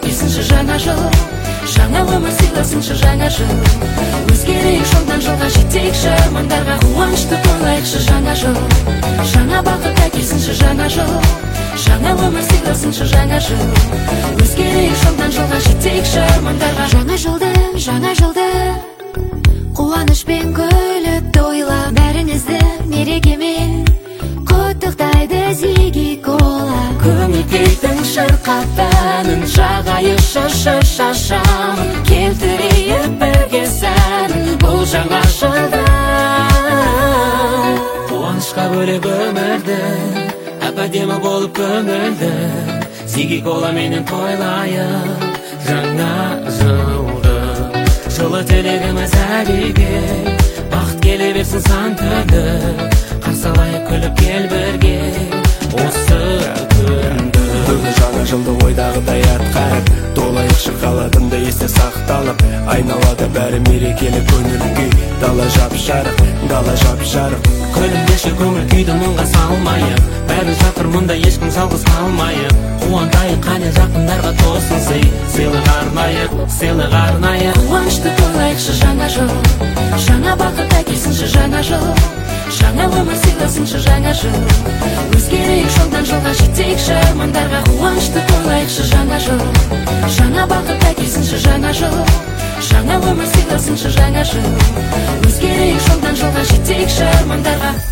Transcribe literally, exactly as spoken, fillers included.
әкелсінші жаңа жыл, жаңа өмір сыйласыншы жаңа жыл. Өзгерейік жолдан жолға жетейікші, армандарға қуанышты тойлайықшы жаңа жыл. Жаңа бақыт әкелсінші жаңа жыл, жаңа өмір сыйласыншы жаңа жыл. Өзгерейік жолдан жолға жетейікші, армандарға. Жаңа жылды, жаңа жылды қуанышпен күліп тойла, бәріңізді мерекемен құттықтайды Зиги Кола. Көңіл-күйдің шырқап әнін, жағайықшы шашам, келтірейік бірге сәнін бұл жаңа жылда. Қуанышқа бөлеп өмірді, әп-әдемі болып көңілді, Зиги Кола менен тойлайық жаңа жылды. Жылы тілегіміз әліге, бақыт келе берсін сан түрлі, қарсы алайық күліп кел бірге осы күнді. Бүгін жаңа жылды ойдағыдай атқарып, толайықшы қаладымды есте сақталып, айналада бәрі мерекелі көңіл күй, дала жап-жарық, дала жап-жарық. Күлімдеші көңіл күйді мұңға салмайық, бәрі жатыр мұнда ешкім жалғыз қалмайық. Қуантайық қане жақындарға тосын сый, сыйлық арнайық, сыйлық арнайық. Қуанышты тойлайықшы жаңа жыл, жаңа бақыт әкелсінші жаңа жыл, жаңа өмір сыйласыншы жаңа жыл. Өзгерейік жолдан жолға жетейікші, армандарға қуанышты тойлайықшы жаңа жыл, жаңа бақыт әкелсінші жаңа жыл, жаңа өмір сыйласыншы жаңа жыл. Өзгерейік жолдан жолға жетейікші, армандарға.